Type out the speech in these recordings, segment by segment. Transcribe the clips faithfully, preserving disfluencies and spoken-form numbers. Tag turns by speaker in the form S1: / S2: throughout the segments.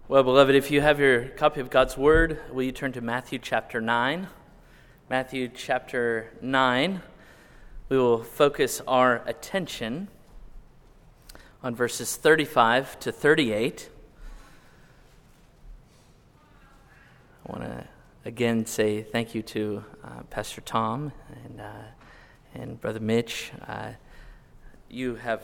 S1: Well, beloved, if you have your copy of God's Word, will you turn to Matthew chapter nine? Matthew chapter nine. We will focus our attention on verses thirty-five to thirty-eight. I want to again say thank you to uh, Pastor Tom and uh, and Brother Mitch. Uh, you have,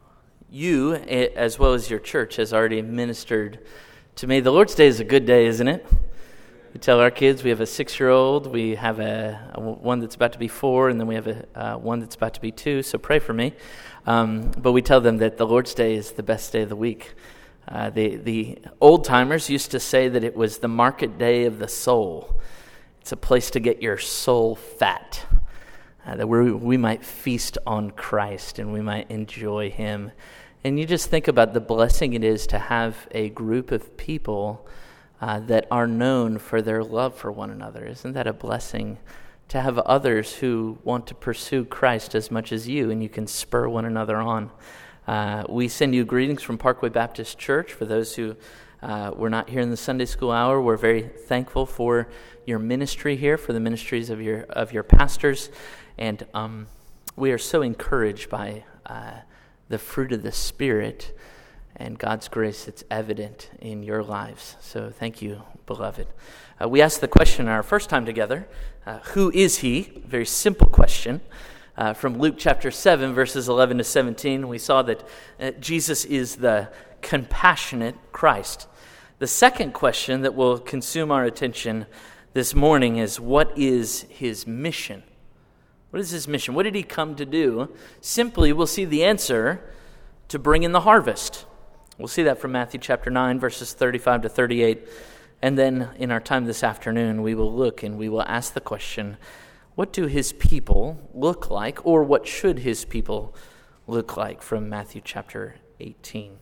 S1: you as well as your church has already ministered to me. The Lord's Day is a good day, isn't it? We tell our kids, we have a six-year-old, we have a, a one that's about to be four, and then we have a uh, one that's about to be two, so pray for me. Um, but we tell them that the Lord's Day is the best day of the week. Uh, the, the old-timers used to say that it was the market day of the soul. It's a place to get your soul fat, uh, that we, we might feast on Christ and we might enjoy Him. And you just think about the blessing it is to have a group of people uh, that are known for their love for one another. Isn't that a blessing to have others who want to pursue Christ as much as you, and you can spur one another on? Uh, we send you greetings from Parkway Baptist Church. For those who uh, were not here in the Sunday school hour, we're very thankful for your ministry here, for the ministries of your of your pastors, and um, we are so encouraged by uh, the fruit of the Spirit and God's grace that's evident in your lives. So thank you, beloved. Uh, we asked the question our first time together, uh, who is He? Very simple question. Uh, from Luke chapter seven, verses eleven to seventeen, we saw that uh, Jesus is the compassionate Christ. The second question that will consume our attention this morning is, what is His mission? What is His mission? What did He come to do? Simply, we'll see the answer: to bring in the harvest. We'll see that from Matthew chapter nine, verses thirty-five to thirty-eight. And then in our time this afternoon, we will look and we will ask the question, what do His people look like, or what should His people look like, from Matthew chapter eighteen.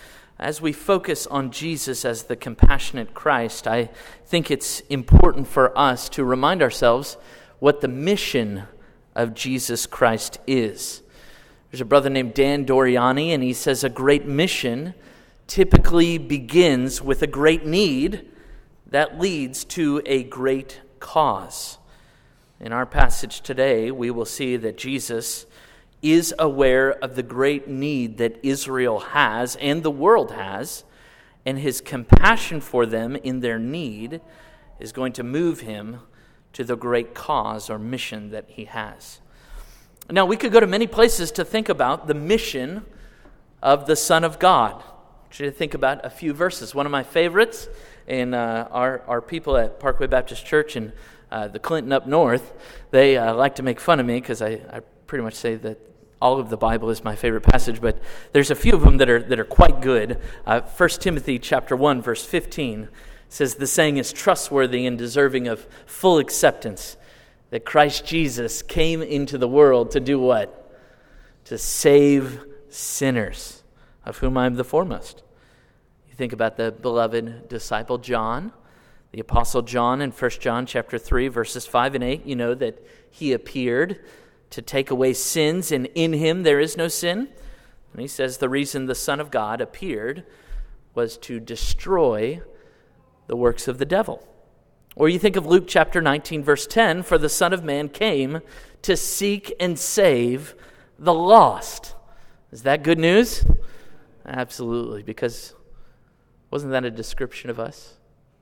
S1: As we focus on Jesus as the compassionate Christ, I think it's important for us to remind ourselves what the mission of Jesus Christ is. There's a brother named Dan Doriani, and he says a great mission typically begins with a great need that leads to a great cause. In our passage today, we will see that Jesus is aware of the great need that Israel has and the world has, and His compassion for them in their need is going to move Him to the great cause or mission that He has. Now, we could go to many places to think about the mission of the Son of God. I want you to think about a few verses. One of my favorites, and uh, our, our people at Parkway Baptist Church in uh, the Clinton up north, they uh, like to make fun of me because I, I pretty much say that all of the Bible is my favorite passage, but there's a few of them that are that are quite good. Uh, First Timothy chapter one, verse fifteen says, "The saying is trustworthy and deserving of full acceptance, that Christ Jesus came into the world to do what? To save sinners, of whom I am the foremost." You think about the beloved disciple John, the apostle John, in First John chapter three, verses five and eight. You know that he appeared to take away sins, and in Him there is no sin. And he says the reason the Son of God appeared was to destroy the works of the devil. Or you think of Luke chapter nineteen, verse ten, "For the Son of Man came to seek and save the lost." Is that good news? Absolutely, because wasn't that a description of us?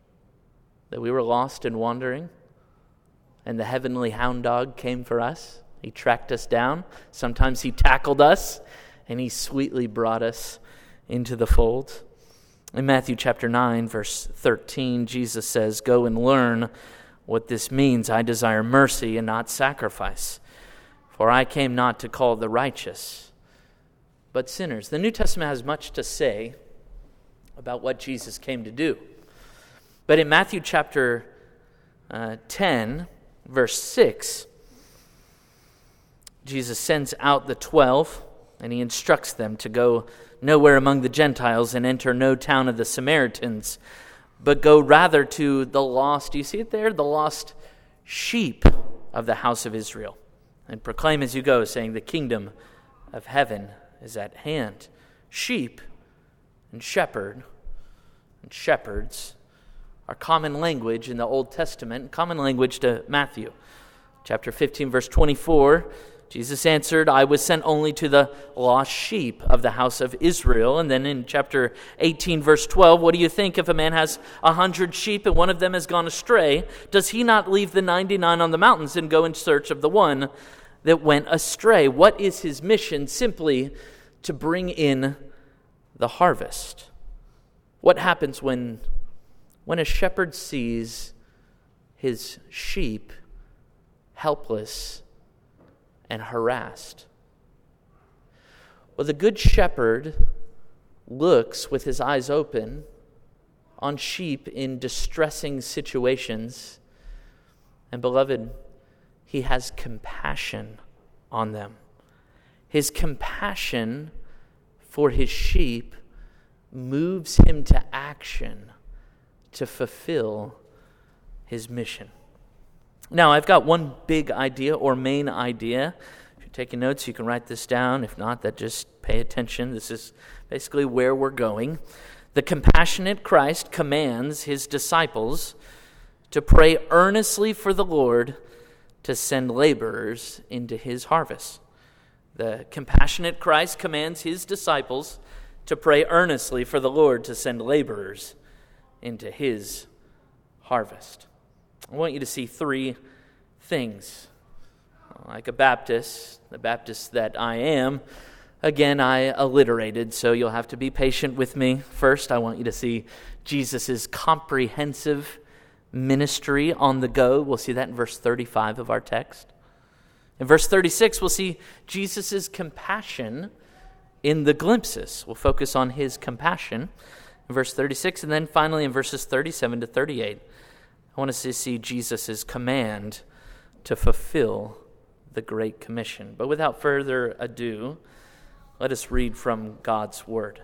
S1: That we were lost and wandering, and the heavenly hound dog came for us. He tracked us down. Sometimes He tackled us, and He sweetly brought us into the fold. In Matthew chapter nine, verse thirteen, Jesus says, "Go and learn what this means. I desire mercy and not sacrifice. For I came not to call the righteous, but sinners." The New Testament has much to say about what Jesus came to do. But in Matthew chapter uh, ten, verse six, Jesus sends out the twelve, and He instructs them to go nowhere among the Gentiles and enter no town of the Samaritans, but go rather to the lost, do you see it there? The lost sheep of the house of Israel. And proclaim as you go, saying, "The kingdom of heaven is at hand." Sheep and shepherd and shepherds are common language in the Old Testament, common language to Matthew. Chapter fifteen, verse twenty-four, Jesus answered, I was sent only to the lost sheep of the house of Israel. And then in chapter eighteen, verse twelve, what do you think if a man has a hundred sheep and one of them has gone astray? Does he not leave the ninety-nine on the mountains and go in search of the one that went astray? What is his mission? Simply to bring in the harvest. What happens when, when a shepherd sees his sheep helpless and harassed? Well, the good shepherd looks with his eyes open on sheep in distressing situations, and beloved, he has compassion on them. His compassion for his sheep moves him to action to fulfill his mission. Now, I've got one big idea or main idea. If you're taking notes, you can write this down. If not, that just pay attention. This is basically where we're going. The compassionate Christ commands his disciples to pray earnestly for the Lord to send laborers into his harvest. The compassionate Christ commands his disciples to pray earnestly for the Lord to send laborers into his harvest. I want you to see three things. Like a Baptist, the Baptist that I am, again, I alliterated, so you'll have to be patient with me. First, I want you to see Jesus' comprehensive ministry on the go. We'll see that in verse thirty-five of our text. In verse thirty-six, we'll see Jesus' compassion in the glimpses. We'll focus on his compassion in verse thirty-six, and then finally in verses thirty-seven to thirty-eight, I want us to see Jesus' command to fulfill the Great Commission. But without further ado, let us read from God's Word.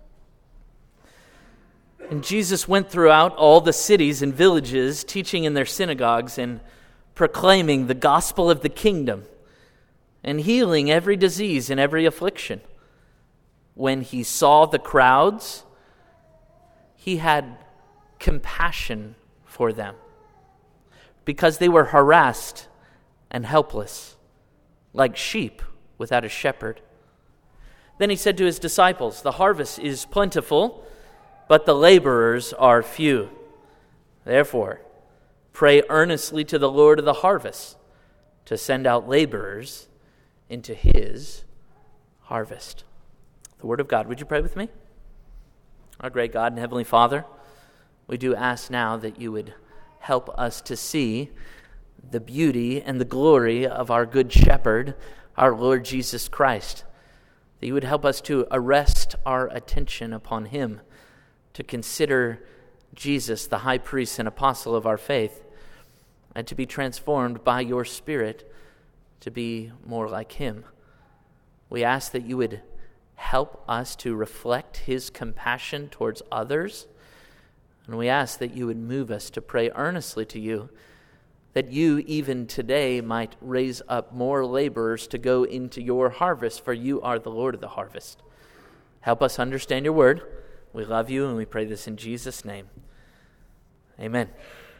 S1: And Jesus went throughout all the cities and villages, teaching in their synagogues and proclaiming the gospel of the kingdom and healing every disease and every affliction. When he saw the crowds, he had compassion for them because they were harassed and helpless, like sheep without a shepherd. Then he said to his disciples, the harvest is plentiful, but the laborers are few. Therefore, pray earnestly to the Lord of the harvest to send out laborers into his harvest. The word of God. Would you pray with me? Our great God and Heavenly Father, we do ask now that you would help us to see the beauty and the glory of our good shepherd, our Lord Jesus Christ. That you would help us to arrest our attention upon him, to consider Jesus, the high priest and apostle of our faith, and to be transformed by your Spirit to be more like him. We ask that you would help us to reflect his compassion towards others, and we ask that you would move us to pray earnestly to you, that you even today might raise up more laborers to go into your harvest, for you are the Lord of the harvest. Help us understand your word. We love you, and we pray this in Jesus' name. Amen.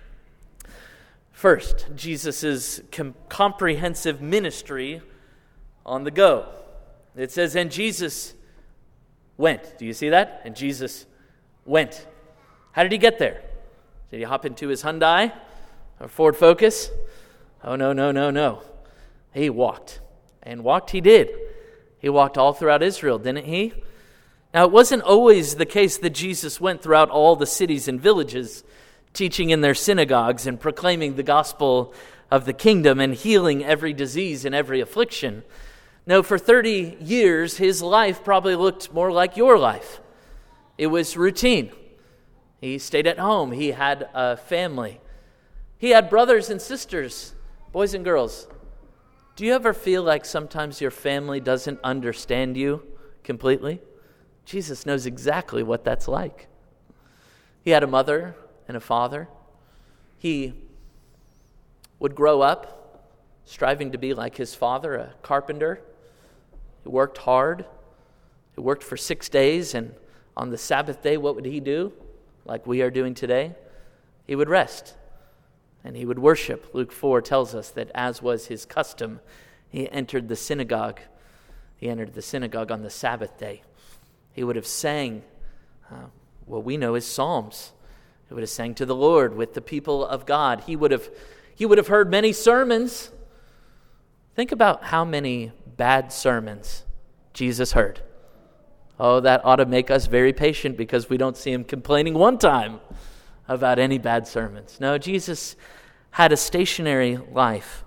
S1: First, Jesus' com- comprehensive ministry on the go. It says, and Jesus went. Do you see that? And Jesus went. How did he get there? Did he hop into his Hyundai or Ford Focus? Oh, no, no, no, no. He walked. And walked he did. He walked all throughout Israel, didn't he? Now, it wasn't always the case that Jesus went throughout all the cities and villages, teaching in their synagogues and proclaiming the gospel of the kingdom and healing every disease and every affliction. No, for thirty years, his life probably looked more like your life. It was routine. He stayed at home. He had a family. He had brothers and sisters, boys and girls. Do you ever feel like sometimes your family doesn't understand you completely? Jesus knows exactly what that's like. He had a mother and a father. He would grow up striving to be like his father, a carpenter. He worked hard. He worked for six days, and on the Sabbath day, what would he do? like we are doing today, he would rest and he would worship. Luke four tells us that as was his custom, he entered the synagogue. He entered the synagogue on the Sabbath day. He would have sang uh, what we know as psalms. He would have sang to the Lord with the people of God. He would have, he would have heard many sermons. Think about how many bad sermons Jesus heard. Oh, that ought to make us very patient because we don't see him complaining one time about any bad sermons. No, Jesus had a stationary life.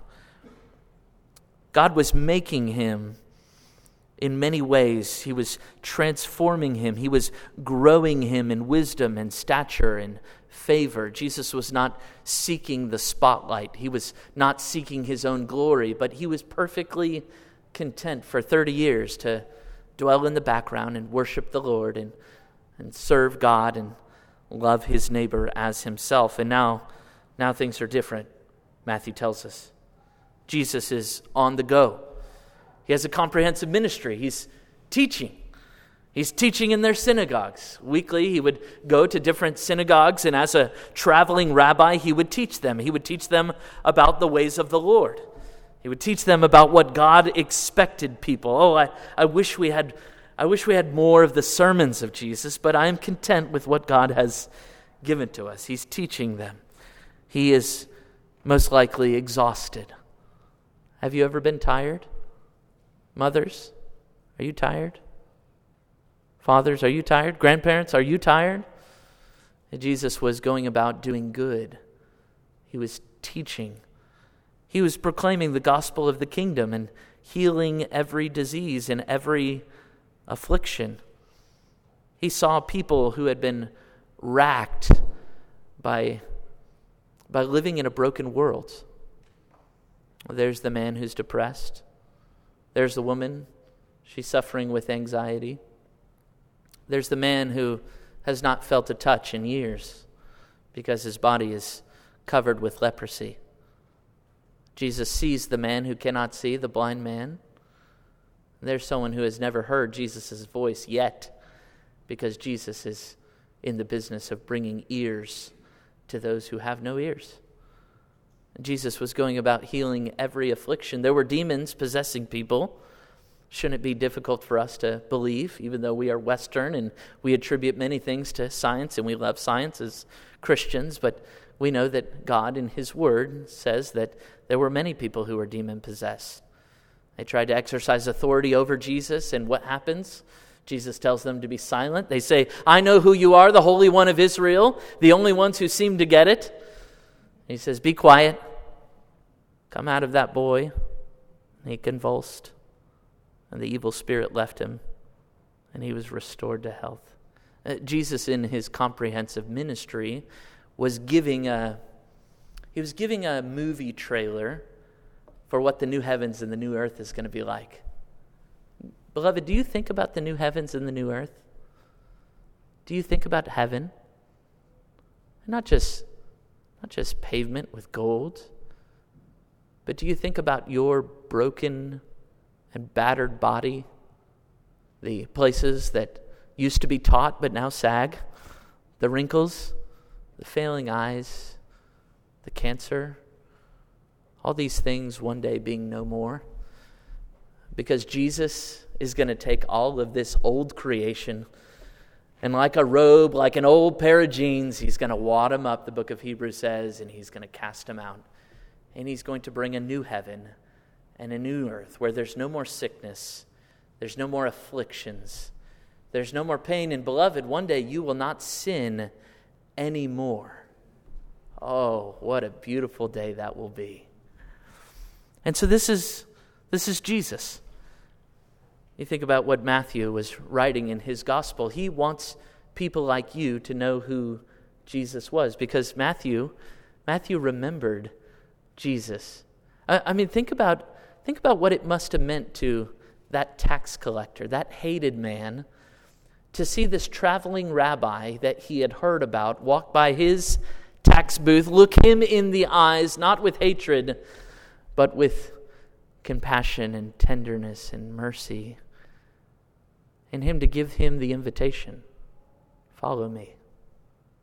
S1: God was making him in many ways. He was transforming him. He was growing him in wisdom and stature and favor. Jesus was not seeking the spotlight. He was not seeking his own glory, but he was perfectly content for thirty years to dwell in the background and worship the Lord and, and serve God and love his neighbor as himself. And now, now things are different, Matthew tells us. Jesus is on the go. He has a comprehensive ministry. He's teaching. He's teaching in their synagogues. Weekly, he would go to different synagogues, and as a traveling rabbi, he would teach them. He would teach them about the ways of the Lord. He would teach them about what God expected people. Oh, I, I wish we had I wish we had more of the sermons of Jesus, but I am content with what God has given to us. He's teaching them. He is most likely exhausted. Have you ever been tired? Mothers, are you tired? Fathers, are you tired? Grandparents, are you tired? And Jesus was going about doing good. He was teaching. He was proclaiming the gospel of the kingdom and healing every disease and every affliction. He saw people who had been racked by, by living in a broken world. There's the man who's depressed. There's the woman. She's suffering with anxiety. There's the man who has not felt a touch in years because his body is covered with leprosy. Jesus sees the man who cannot see, the blind man. There's someone who has never heard Jesus' voice yet because Jesus is in the business of bringing ears to those who have no ears. Jesus was going about healing every affliction. There were demons possessing people. Shouldn't it be difficult for us to believe, even though we are Western and we attribute many things to science and we love science as Christians, but we know that God in his word says that there were many people who were demon-possessed. They tried to exercise authority over Jesus, and what happens? Jesus tells them to be silent. They say, I know who you are, the Holy One of Israel, the only ones who seem to get it. He says, be quiet. Come out of that boy. And he convulsed, and the evil spirit left him, and he was restored to health. Uh, Jesus, in his comprehensive ministry, was giving a he was giving a movie trailer for what the new heavens and the new earth is going to be like. Beloved, do you think about the new heavens and the new earth? Do you think about heaven? Not just not just pavement with gold, but do you think about your broken and battered body, the places that used to be taut but now sag, the wrinkles, the failing eyes, the cancer, all these things one day being no more? Because Jesus is going to take all of this old creation and like a robe, like an old pair of jeans, he's going to wad them up, the book of Hebrews says, and he's going to cast them out. And he's going to bring a new heaven and a new earth where there's no more sickness, there's no more afflictions, there's no more pain. And beloved, one day you will not sin anymore. Oh, what a beautiful day that will be. And so this is this is Jesus. You think about what Matthew was writing in his gospel. He wants people like you to know who Jesus was, because Matthew Matthew remembered Jesus. I, I mean, think about think about what it must have meant to that tax collector, that hated man, to see this traveling rabbi that he had heard about walk by his tax booth, look him in the eyes, not with hatred, but with compassion and tenderness and mercy, and him to give him the invitation, follow me.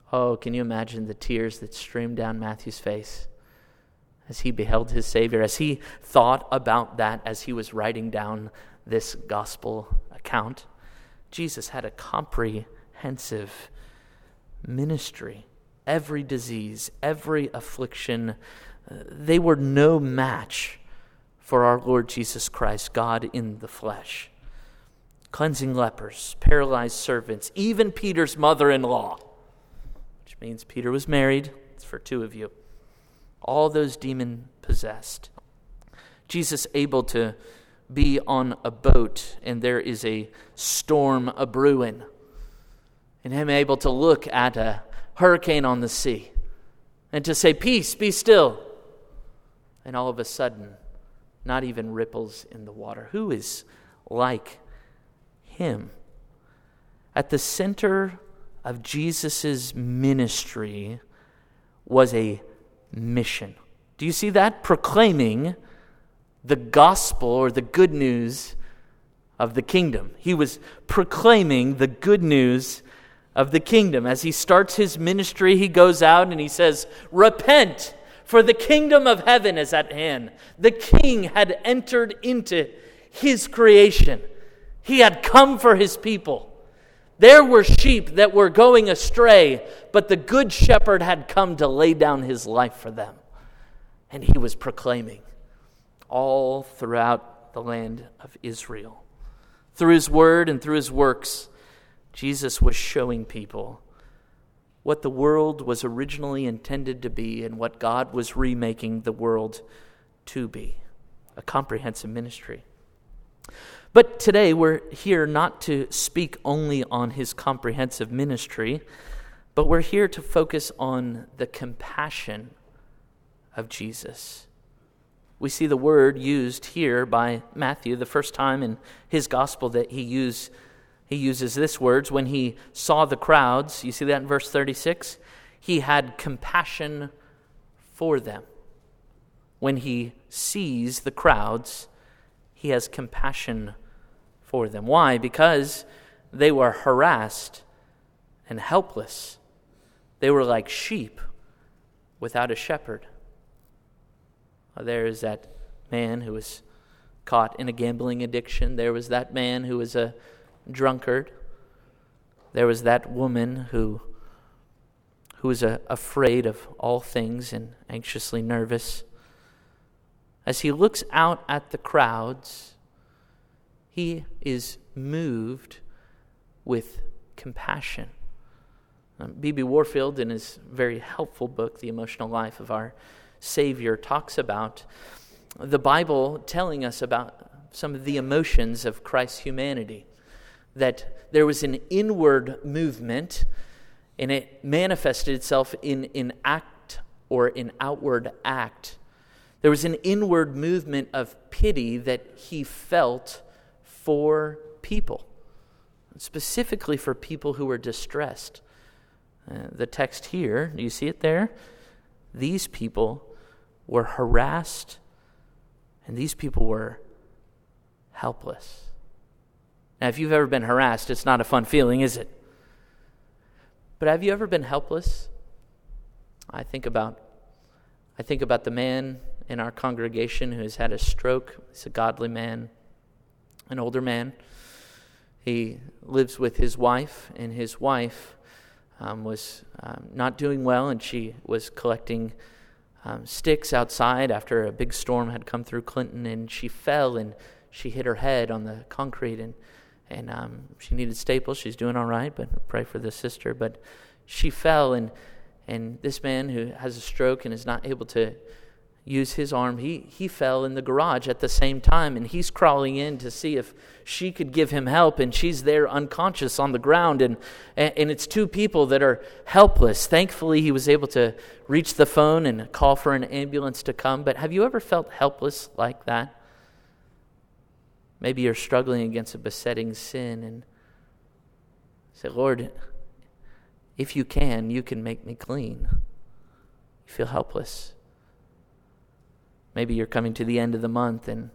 S1: Oh, can you imagine the tears that streamed down Matthew's face as he beheld his Savior, as he thought about that as he was writing down this gospel account? Jesus had a comprehensive ministry. Every disease, every affliction, uh, they were no match for our Lord Jesus Christ, God in the flesh. Cleansing lepers, paralyzed servants, even Peter's mother-in-law, which means Peter was married. It's for two of you. All those demon-possessed. Jesus able to be on a boat and there is a storm a-brewing, and him able to look at a hurricane on the sea and to say, "Peace, be still." And all of a sudden, not even ripples in the water. Who is like him? At the center of Jesus' ministry was a mission. Do you see that? Proclaiming the gospel or the good news of the kingdom. He was proclaiming the good news of the kingdom. As he starts his ministry, he goes out and he says, "Repent, for the kingdom of heaven is at hand." The king had entered into his creation. He had come for his people. There were sheep that were going astray, but the good shepherd had come to lay down his life for them. And he was proclaiming all throughout the land of Israel. Through his word and through his works, Jesus was showing people what the world was originally intended to be and what God was remaking the world to be. A comprehensive ministry. But today we're here not to speak only on his comprehensive ministry, but we're here to focus on the compassion of Jesus. We see the word used here by Matthew, the first time in his gospel that he use, he uses this words. When he saw the crowds, you see that in verse thirty-six? He had compassion for them. When he sees the crowds, he has compassion for them. Why? Because they were harassed and helpless. They were like sheep without a shepherd. There is that man who was caught in a gambling addiction. There was that man who was a drunkard. There was that woman who, who was a, afraid of all things and anxiously nervous. As he looks out at the crowds, he is moved with compassion. Um, B B Warfield, in his very helpful book, The Emotional Life of Our Savior, talks about the Bible telling us about some of the emotions of Christ's humanity. That there was an inward movement, and it manifested itself in an act or an outward act. There was an inward movement of pity that he felt for people, specifically for people who were distressed. Uh, the text here, do you see it there? These people were harassed, and these people were helpless. Now, if you've ever been harassed, it's not a fun feeling, is it? But have you ever been helpless? I think about, I think about the man in our congregation who has had a stroke. He's a godly man, an older man. He lives with his wife, and his wife um, was um, not doing well, and she was collecting um, sticks outside after a big storm had come through Clinton, and she fell and she hit her head on the concrete, and and um, she needed staples. She's doing all right, but pray for the sister. But she fell, and and this man who has a stroke and is not able to use his arm, he he fell in the garage at the same time, and he's crawling in to see if she could give him help, and she's there unconscious on the ground, and and it's two people that are helpless. Thankfully, he was able to reach the phone and call for an ambulance to come. But have you ever felt helpless like that? Maybe you're struggling against a besetting sin and say, "Lord, if you can, you can make me clean." You feel helpless. Maybe you're coming to the end of the month and,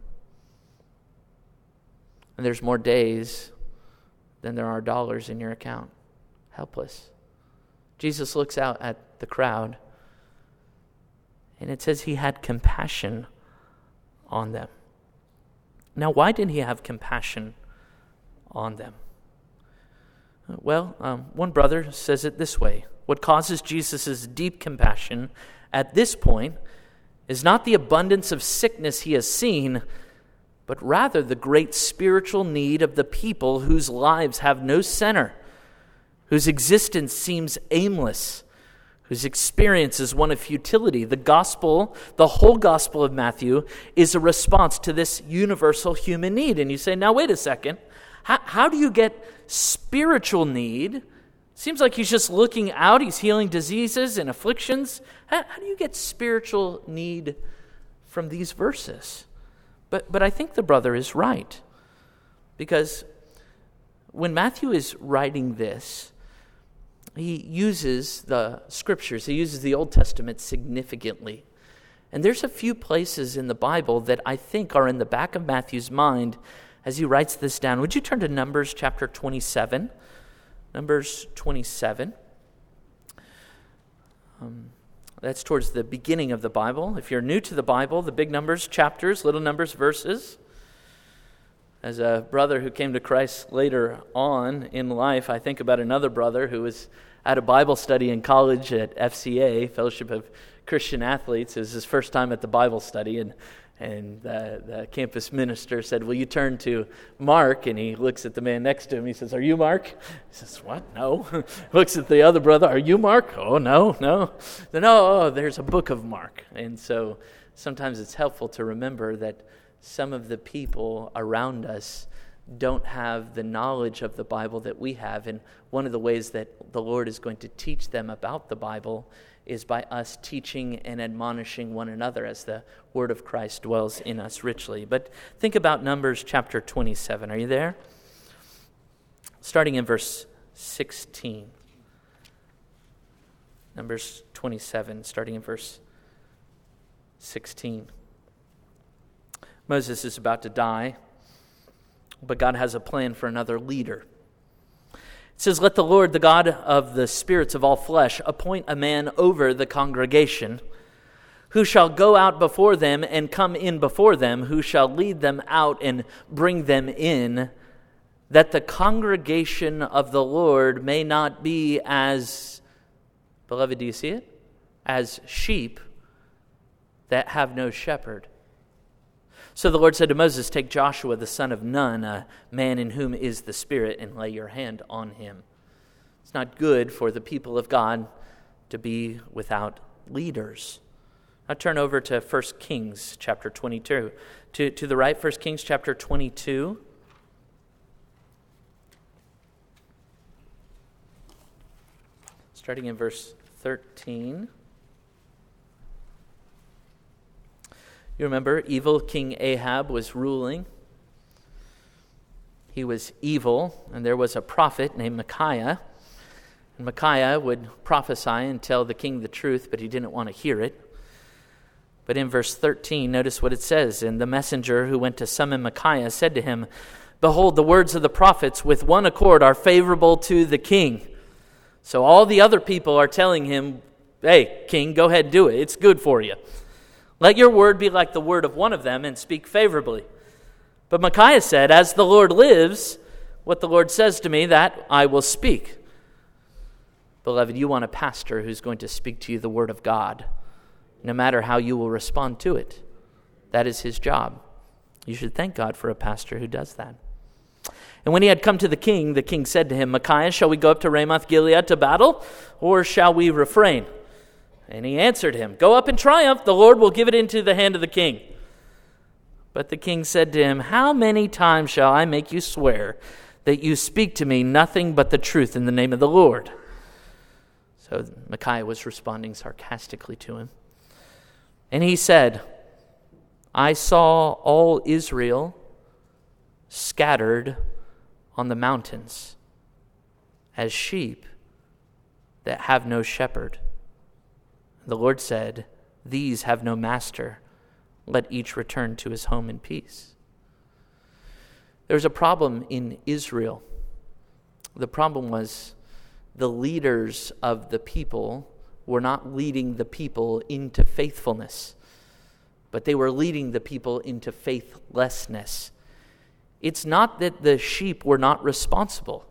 S1: and there's more days than there are dollars in your account. Helpless. Jesus looks out at the crowd, and it says he had compassion on them. Now, why did he have compassion on them? Well, um, one brother says it this way. What causes Jesus' deep compassion at this point is not the abundance of sickness he has seen, but rather the great spiritual need of the people whose lives have no center, whose existence seems aimless, whose experience is one of futility. The gospel, the whole gospel of Matthew, is a response to this universal human need. And you say, now wait a second, how, how do you get spiritual need? Seems like he's just looking out, he's healing diseases and afflictions. How, how do you get spiritual need from these verses? But, but I think the brother is right, because when Matthew is writing this, he uses the scriptures, he uses the Old Testament significantly. And there's a few places in the Bible that I think are in the back of Matthew's mind as he writes this down. Would you turn to Numbers chapter twenty-seven? Numbers twenty-seven. Um, that's towards the beginning of the Bible. If you're new to the Bible, the big numbers, chapters, little numbers, verses. As a brother who came to Christ later on in life, I think about another brother who was at a Bible study in college at F C A, Fellowship of Christian Athletes. It was his first time at the Bible study, and and the, the campus minister said, will you turn to Mark? And he looks at the man next to him. He says, are you Mark? He says, what? No. Looks at the other brother. Are you Mark? Oh, no, no. Then, oh, oh, there's a book of Mark. And so sometimes it's helpful to remember that some of the people around us don't have the knowledge of the Bible that we have. And one of the ways that the Lord is going to teach them about the Bible is by us teaching and admonishing one another as the word of Christ dwells in us richly. But think about Numbers chapter twenty-seven. Are you there? Starting in verse sixteen. Numbers twenty-seven, starting in verse sixteen. Moses is about to die, but God has a plan for another leader. It says, let the Lord, the God of the spirits of all flesh, appoint a man over the congregation, who shall go out before them and come in before them, who shall lead them out and bring them in, that the congregation of the Lord may not be as, beloved, do you see it? As sheep that have no shepherd. So the Lord said to Moses, take Joshua the son of Nun, a man in whom is the Spirit, and lay your hand on him. It's not good for the people of God to be without leaders. Now turn over to First Kings chapter twenty-two. To, to the right, First Kings chapter twenty-two. Starting in verse thirteen. You remember, evil King Ahab was ruling. He was evil, and there was a prophet named Micaiah. And Micaiah would prophesy and tell the king the truth, but he didn't want to hear it. But in verse thirteen, notice what it says. And the messenger who went to summon Micaiah said to him, behold, the words of the prophets with one accord are favorable to the king. So all the other people are telling him, hey, king, go ahead and do it. It's good for you. Let your word be like the word of one of them and speak favorably. But Micaiah said, as the Lord lives, what the Lord says to me, that I will speak. Beloved, you want a pastor who's going to speak to you the word of God, no matter how you will respond to it. That is his job. You should thank God for a pastor who does that. And when he had come to the king, the king said to him, Micaiah, shall we go up to Ramoth Gilead to battle, or shall we refrain? And he answered him, go up in triumph, the Lord will give it into the hand of the king. But the king said to him, how many times shall I make you swear that you speak to me nothing but the truth in the name of the Lord? So Micaiah was responding sarcastically to him. And he said, I saw all Israel scattered on the mountains as sheep that have no shepherd. The Lord said, these have no master. Let each return to his home in peace. There's a problem in Israel. The problem was the leaders of the people were not leading the people into faithfulness, but they were leading the people into faithlessness. It's not that the sheep were not responsible.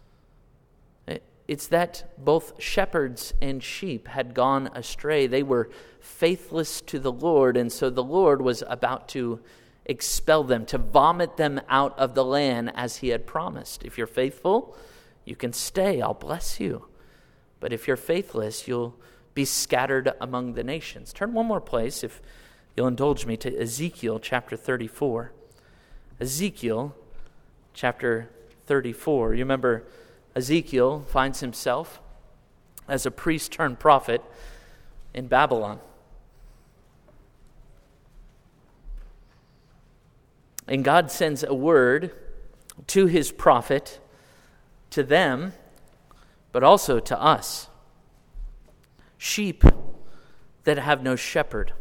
S1: It's that both shepherds and sheep had gone astray. They were faithless to the Lord, and so the Lord was about to expel them, to vomit them out of the land as he had promised. If you're faithful, you can stay. I'll bless you. But if you're faithless, you'll be scattered among the nations. Turn one more place, if you'll indulge me, to Ezekiel chapter thirty-four. Ezekiel chapter thirty-four. You remember Ezekiel finds himself as a priest turned prophet in Babylon. And God sends a word to his prophet, to them, but also to us. Sheep that have no shepherd.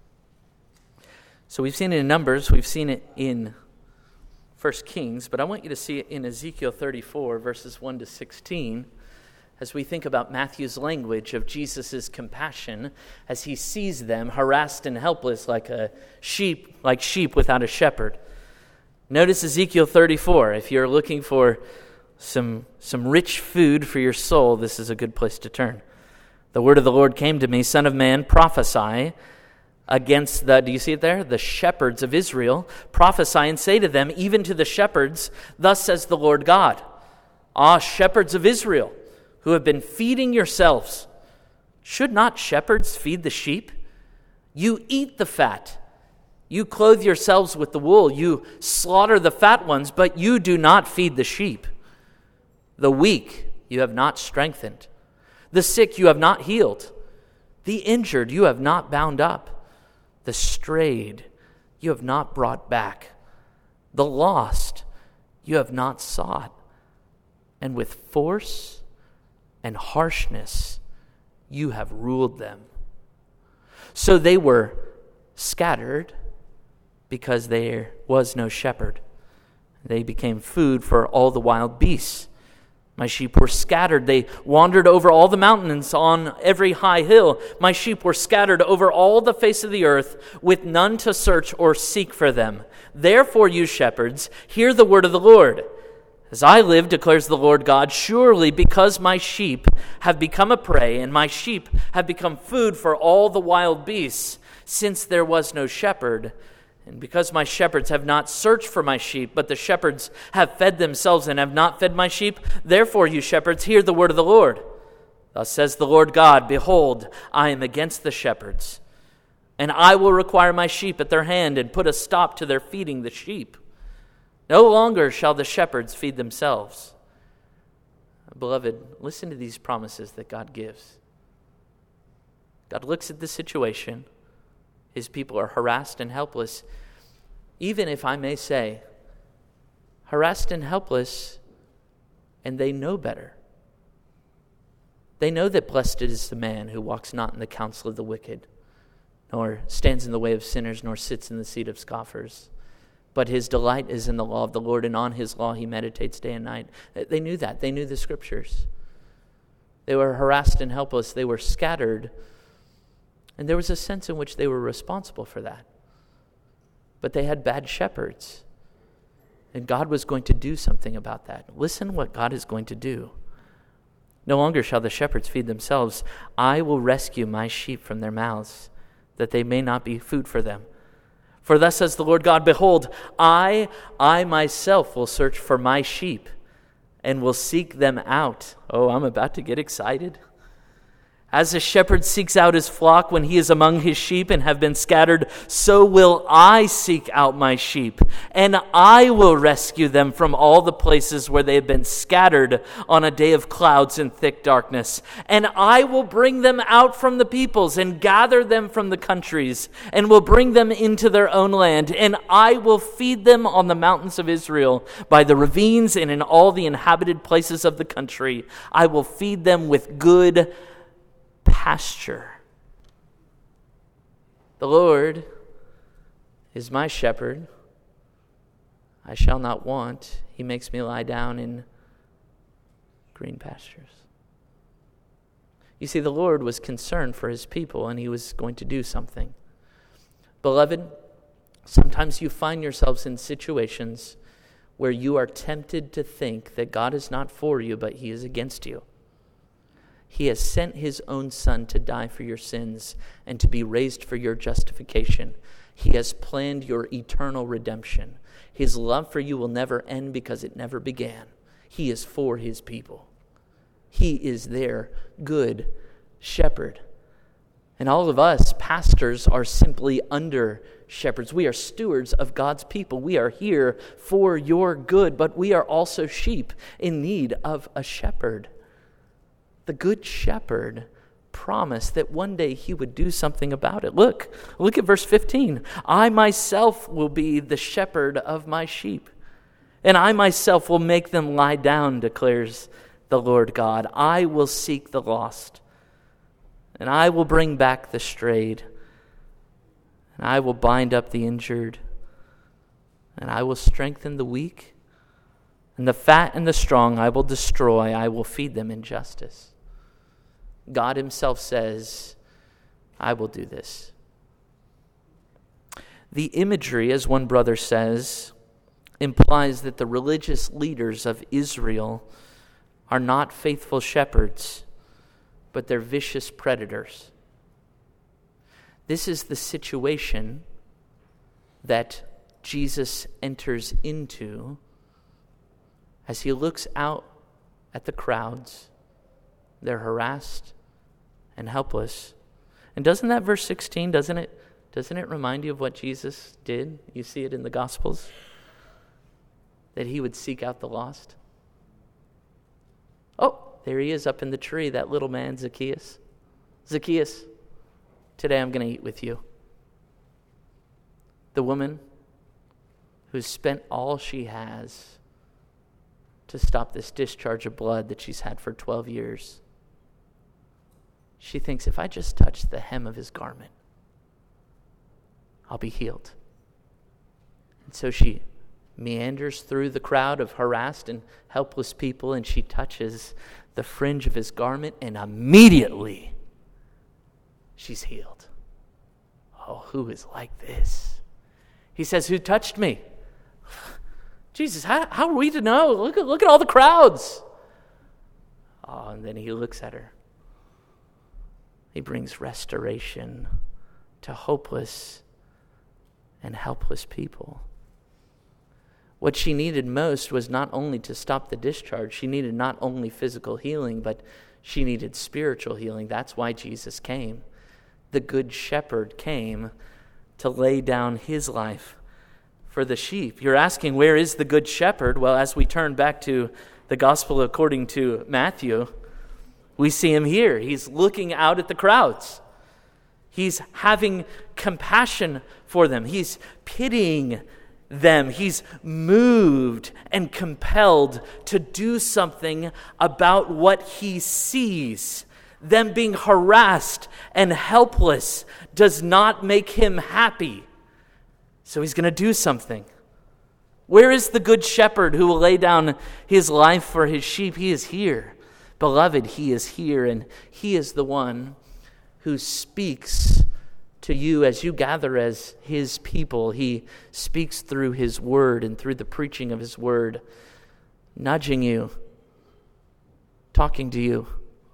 S1: So we've seen it in Numbers, we've seen it in First Kings, but I want you to see it in Ezekiel thirty-four, verses one to sixteen, as we think about Matthew's language of Jesus' compassion as he sees them harassed and helpless like a sheep, like sheep without a shepherd. Notice Ezekiel thirty-four. If you're looking for some, some rich food for your soul, this is a good place to turn. The word of the Lord came to me, Son of man, prophesy against the, do you see it there? The shepherds of Israel. Prophesy and say to them, even to the shepherds, thus says the Lord God. Ah, shepherds of Israel, who have been feeding yourselves, should not shepherds feed the sheep? You eat the fat. You clothe yourselves with the wool. You slaughter the fat ones, but you do not feed the sheep. The weak you have not strengthened. The sick you have not healed. The injured you have not bound up. The strayed you have not brought back. The lost you have not sought. And with force and harshness you have ruled them. So they were scattered because there was no shepherd. They became food for all the wild beasts. My sheep were scattered. They wandered over all the mountains on every high hill. My sheep were scattered over all the face of the earth, with none to search or seek for them. Therefore, you shepherds, hear the word of the Lord. As I live, declares the Lord God, surely because my sheep have become a prey, and my sheep have become food for all the wild beasts, since there was no shepherd, and because my shepherds have not searched for my sheep, but the shepherds have fed themselves and have not fed my sheep, therefore, you shepherds, hear the word of the Lord. Thus says the Lord God, behold, I am against the shepherds, and I will require my sheep at their hand and put a stop to their feeding the sheep. No longer shall the shepherds feed themselves. Beloved, listen to these promises that God gives. God looks at the situation. His people are harassed and helpless. Even if I may say, harassed and helpless, and they know better. They know that blessed is the man who walks not in the counsel of the wicked, nor stands in the way of sinners, nor sits in the seat of scoffers. But his delight is in the law of the Lord, and on his law he meditates day and night. They knew that. They knew the scriptures. They were harassed and helpless. They were scattered. And there was a sense in which they were responsible for that. But they had bad shepherds. And God was going to do something about that. Listen what God is going to do. No longer shall the shepherds feed themselves. I will rescue my sheep from their mouths, that they may not be food for them. For thus says the Lord God, behold, I, I myself will search for my sheep and will seek them out. Oh, I'm about to get excited. As a shepherd seeks out his flock when he is among his sheep and have been scattered, so will I seek out my sheep, and I will rescue them from all the places where they have been scattered on a day of clouds and thick darkness. And I will bring them out from the peoples and gather them from the countries, and will bring them into their own land. And I will feed them on the mountains of Israel, by the ravines and in all the inhabited places of the country. I will feed them with good pasture. The Lord is my shepherd. I shall not want. He makes me lie down in green pastures. You see, the Lord was concerned for his people, and he was going to do something. Beloved, sometimes you find yourselves in situations where you are tempted to think that God is not for you, but he is against you. He has sent his own Son to die for your sins and to be raised for your justification. He has planned your eternal redemption. His love for you will never end because it never began. He is for his people. He is their good shepherd. And all of us pastors are simply under shepherds. We are stewards of God's people. We are here for your good, but we are also sheep in need of a shepherd. The good shepherd promised that one day he would do something about it. Look, look at verse fifteen. I myself will be the shepherd of my sheep, and I myself will make them lie down, declares the Lord God. I will seek the lost, and I will bring back the strayed, and I will bind up the injured, and I will strengthen the weak, and the fat and the strong I will destroy. I will feed them in justice. God himself says, I will do this. The imagery, as one brother says, implies that the religious leaders of Israel are not faithful shepherds, but they're vicious predators. This is the situation that Jesus enters into as he looks out at the crowds. They're harassed and helpless. And doesn't that verse sixteen, doesn't it, doesn't it remind you of what Jesus did? You see it in the Gospels. That he would seek out the lost. Oh, there he is up in the tree, that little man, Zacchaeus. Zacchaeus, today I'm going to eat with you. The woman who's spent all she has to stop this discharge of blood that she's had for twelve years. She thinks, if I just touch the hem of his garment, I'll be healed. And so she meanders through the crowd of harassed and helpless people, and she touches the fringe of his garment, and immediately she's healed. Oh, who is like this? He says, who touched me? Jesus, how, how are we to know? Look at, look at all the crowds. Oh, and then he looks at her. He brings restoration to hopeless and helpless people. What she needed most was not only to stop the discharge, she needed not only physical healing, but she needed spiritual healing. That's why Jesus came. The good shepherd came to lay down his life for the sheep. You're asking, where is the good shepherd? Well, as we turn back to the gospel according to Matthew, we see him here. He's looking out at the crowds. He's having compassion for them. He's pitying them. He's moved and compelled to do something about what he sees. Them being harassed and helpless does not make him happy. So he's going to do something. Where is the good shepherd who will lay down his life for his sheep? He is here. Beloved, he is here, and he is the one who speaks to you as you gather as his people. He speaks through his word and through the preaching of his word, nudging you, talking to you,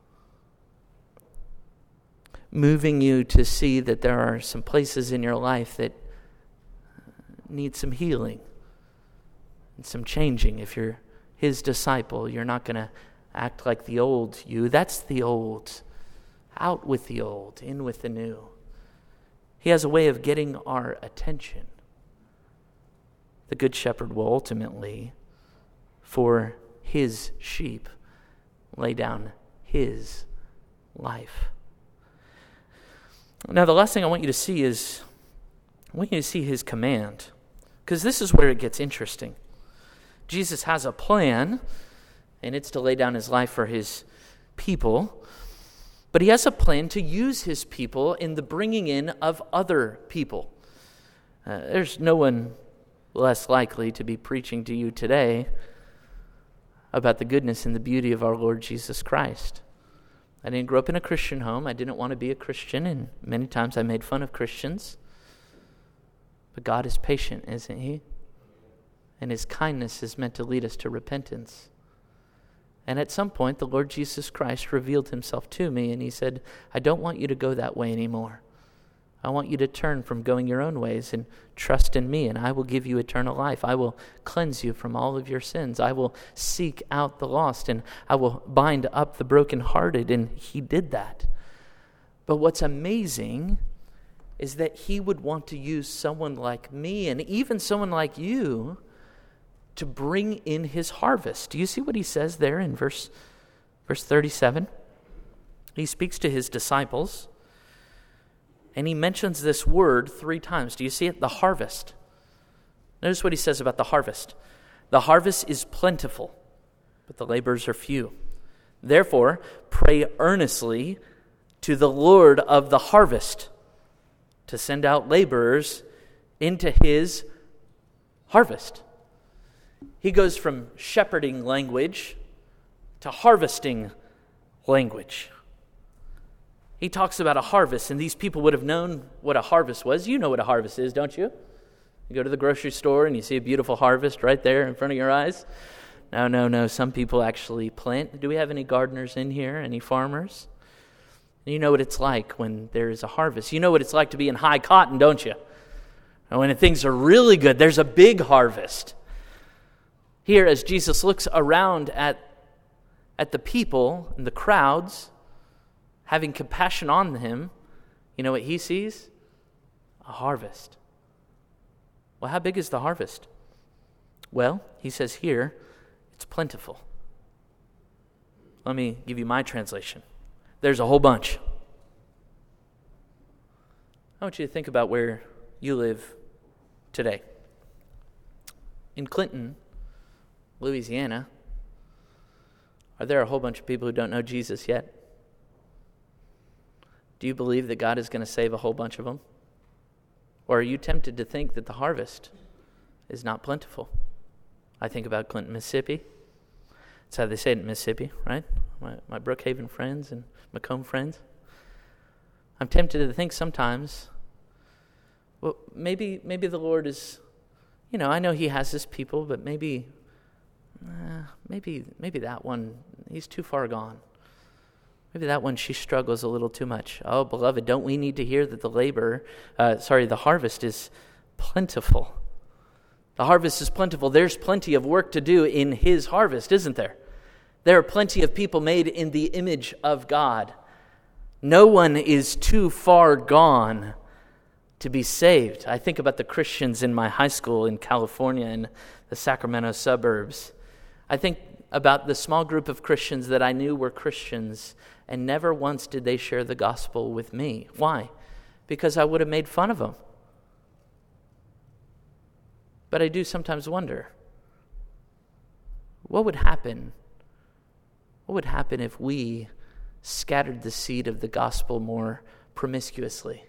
S1: moving you to see that there are some places in your life that need some healing and some changing. If you're his disciple, you're not going to act like the old you. That's the old. Out with the old, in with the new. He has a way of getting our attention. The good shepherd will ultimately, for his sheep, lay down his life. Now, the last thing I want you to see is, I want you to see his command, because this is where it gets interesting. Jesus has a plan, and it's to lay down his life for his people. But he has a plan to use his people in the bringing in of other people. Uh, there's no one less likely to be preaching to you today about the goodness and the beauty of our Lord Jesus Christ. I didn't grow up in a Christian home. I didn't want to be a Christian, and many times I made fun of Christians. But God is patient, isn't he? And his kindness is meant to lead us to repentance. And at some point, the Lord Jesus Christ revealed himself to me, and he said, I don't want you to go that way anymore. I want you to turn from going your own ways and trust in me, and I will give you eternal life. I will cleanse you from all of your sins. I will seek out the lost, and I will bind up the brokenhearted, and he did that. But what's amazing is that he would want to use someone like me, and even someone like you, to bring in his harvest. Do you see what he says there in verse, verse thirty-seven? He speaks to his disciples, and he mentions this word three times. Do you see it? The harvest. Notice what he says about the harvest. The harvest is plentiful, but the laborers are few. Therefore, pray earnestly to the Lord of the harvest to send out laborers into his harvest. He goes from shepherding language to harvesting language. He talks about a harvest, and these people would have known what a harvest was. You know what a harvest is, don't you? You go to the grocery store and you see a beautiful harvest right there in front of your eyes. No, no, no. Some people actually plant. Do we have any gardeners in here? Any farmers? You know what it's like when there is a harvest. You know what it's like to be in high cotton, don't you? And when things are really good, there's a big harvest. Here, as Jesus looks around at, at the people and the crowds, having compassion on him, you know what he sees? A harvest. Well, how big is the harvest? Well, he says here, it's plentiful. Let me give you my translation. There's a whole bunch. I want you to think about where you live today. In Clinton, Louisiana, are there a whole bunch of people who don't know Jesus yet? Do you believe that God is going to save a whole bunch of them? Or are you tempted to think that the harvest is not plentiful? I think about Clinton, Mississippi. That's how they say it in Mississippi, right? My, my Brookhaven friends and Macomb friends. I'm tempted to think sometimes, well, maybe maybe the Lord is, you know, I know he has his people, but maybe, uh, maybe maybe that one, he's too far gone. Maybe that one, she struggles a little too much. Oh, beloved, don't we need to hear that the labor, uh, sorry, the harvest is plentiful? The harvest is plentiful. There's plenty of work to do in his harvest, isn't there? There are plenty of people made in the image of God. No one is too far gone to be saved. I think about the Christians in my high school in California in the Sacramento suburbs. I think about the small group of Christians that I knew were Christians, and never once did they share the gospel with me. Why? Because I would have made fun of them. But I do sometimes wonder, what would happen? What would happen if we scattered the seed of the gospel more promiscuously?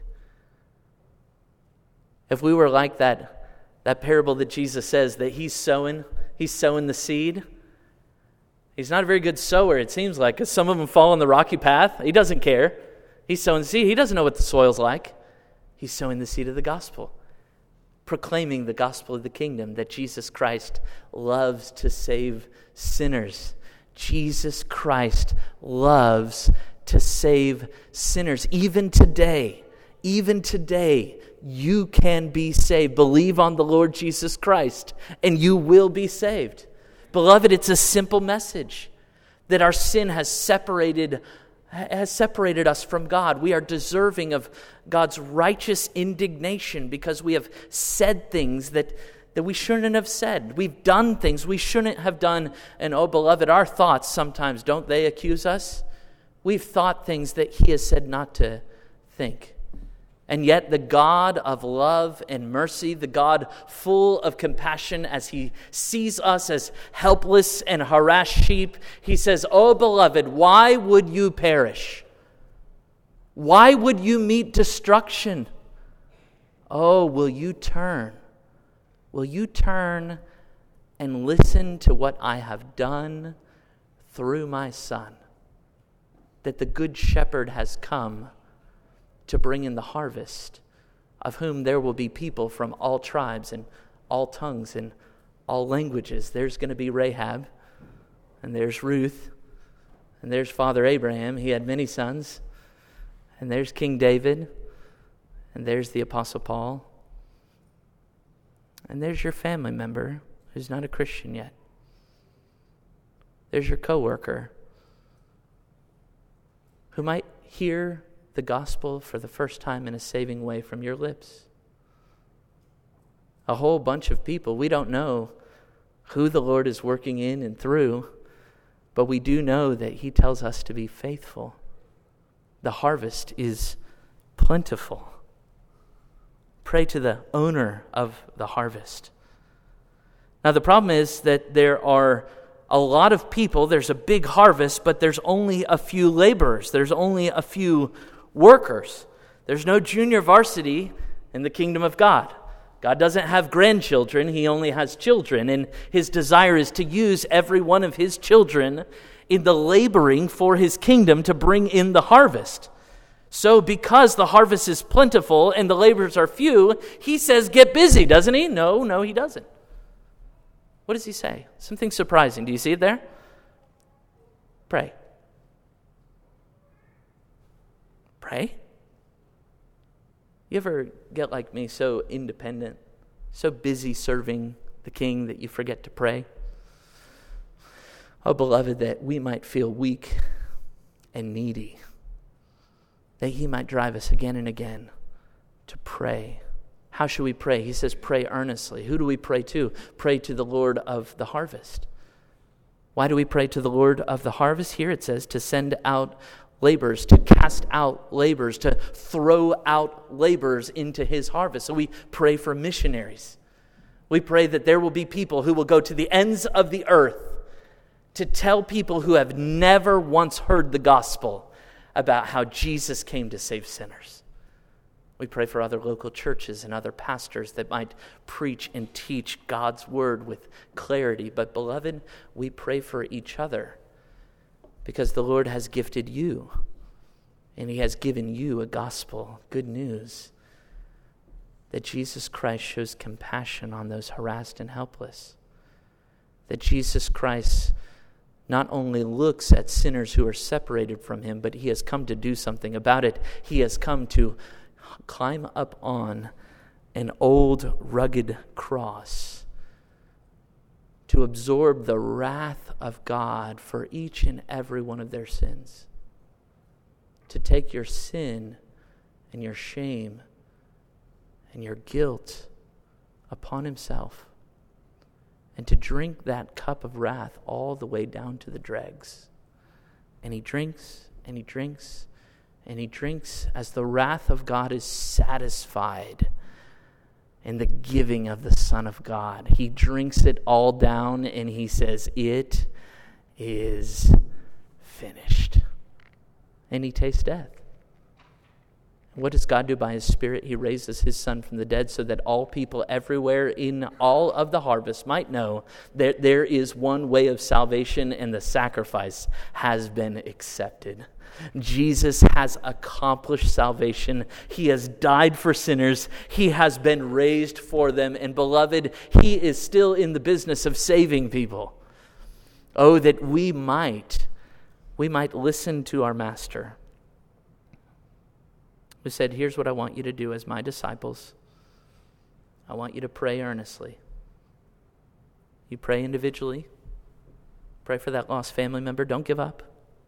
S1: If we were like that, that parable that Jesus says that he's sowing, he's sowing the seed. He's not a very good sower, it seems like, because some of them fall on the rocky path. He doesn't care. He's sowing the seed. He doesn't know what the soil's like. He's sowing the seed of the gospel, proclaiming the gospel of the kingdom, that Jesus Christ loves to save sinners. Jesus Christ loves to save sinners. Even today, even today, you can be saved. Believe on the Lord Jesus Christ, and you will be saved. Beloved, it's a simple message that our sin has separated has separated us from God. We are deserving of God's righteous indignation because we have said things that, that we shouldn't have said. We've done things we shouldn't have done. And oh, beloved, our thoughts sometimes, don't they accuse us? We've thought things that he has said not to think. And yet the God of love and mercy, the God full of compassion as he sees us as helpless and harassed sheep, he says, oh, beloved, why would you perish? Why would you meet destruction? Oh, will you turn? Will you turn and listen to what I have done through my Son? that the good shepherd has come to bring in the harvest, of whom there will be people from all tribes and all tongues and all languages. There's going to be Rahab, and there's Ruth, and there's Father Abraham. He had many sons. And there's King David, and there's the Apostle Paul. And there's your family member who's not a Christian yet. There's your coworker who might hear the gospel for the first time in a saving way from your lips. A whole bunch of people. We don't know who the Lord is working in and through, but we do know that he tells us to be faithful. The harvest is plentiful. Pray to the owner of the harvest. Now, the problem is that there are a lot of people. There's a big harvest, but there's only a few laborers. There's only a few workers. There's no junior varsity in the kingdom of God. God doesn't have grandchildren. He only has children. And his desire is to use every one of his children in the laboring for his kingdom to bring in the harvest. So because the harvest is plentiful and the laborers are few, he says, get busy, doesn't he? No, no, he doesn't. What does he say? Something surprising. Do you see it there? Pray. Pray? You ever get like me, so independent, so busy serving the King that you forget to pray? Oh, beloved, that we might feel weak and needy, that he might drive us again and again to pray. How should we pray? He says, pray earnestly. Who do we pray to? Pray to the Lord of the harvest. Why do we pray to the Lord of the harvest? Here it says to send out laborers, to cast out laborers, to throw out laborers into his harvest. So we pray for missionaries. We pray that there will be people who will go to the ends of the earth to tell people who have never once heard the gospel about how Jesus came to save sinners. We pray for other local churches and other pastors that might preach and teach God's word with clarity. But beloved, we pray for each other because the Lord has gifted you and he has given you a gospel, good news, that Jesus Christ shows compassion on those harassed and helpless. That Jesus Christ not only looks at sinners who are separated from him, but he has come to do something about it. He has come to climb up on an old rugged cross to absorb the wrath of God for each and every one of their sins. To take your sin and your shame and your guilt upon himself, and to drink that cup of wrath all the way down to the dregs. And he drinks, and he drinks, and he drinks as the wrath of God is satisfied in the giving of the Son of God. He drinks it all down, and he says, it is finished. And he tastes death. What does God do by his Spirit? He raises his Son from the dead so that all people everywhere in all of the harvest might know that there is one way of salvation and the sacrifice has been accepted. Jesus has accomplished salvation. He has died for sinners. He has been raised for them. And beloved, he is still in the business of saving people. Oh, that we might, we might listen to our Master, who said, here's what I want you to do as my disciples. I want you to pray earnestly. You pray individually. Pray for that lost family member. Don't give up.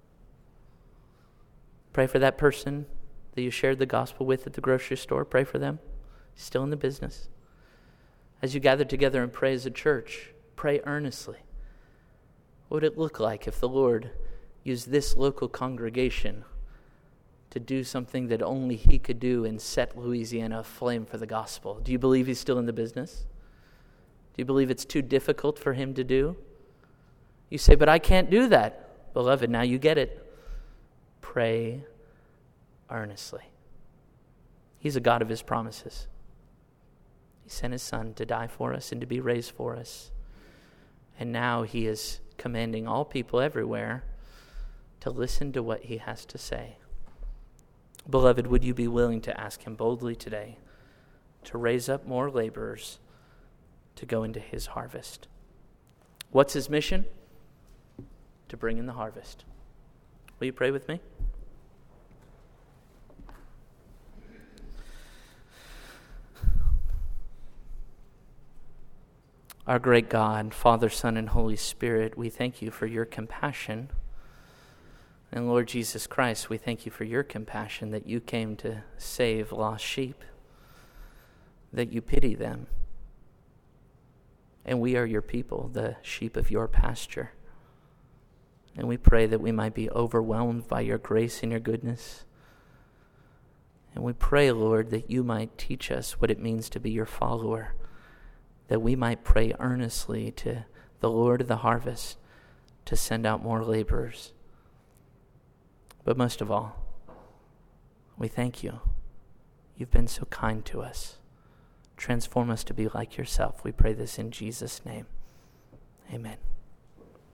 S1: Pray for that person that you shared the gospel with at the grocery store. Pray for them. He's still in the business. As you gather together and pray as a church, pray earnestly. What would it look like if the Lord used this local congregation to do something that only he could do and set Louisiana aflame for the gospel? Do you believe he's still in the business? Do you believe it's too difficult for him to do? You say, but I can't do that. Beloved, now you get it. Pray earnestly. He's a God of his promises. He sent his Son to die for us and to be raised for us. And now he is commanding all people everywhere to listen to what he has to say. Beloved, would you be willing to ask him boldly today to raise up more laborers to go into his harvest? What's his mission? To bring in the harvest. Will you pray with me? Our great God, Father, Son, and Holy Spirit, we thank you for your compassion. And Lord Jesus Christ, we thank you for your compassion that you came to save lost sheep, that you pity them. And we are your people, the sheep of your pasture. And we pray that we might be overwhelmed by your grace and your goodness. And we pray, Lord, that you might teach us what it means to be your follower, that we might pray earnestly to the Lord of the harvest to send out more laborers. But most of all, we thank you. You've been so kind to us. Transform us to be like yourself. We pray this in Jesus' name. Amen.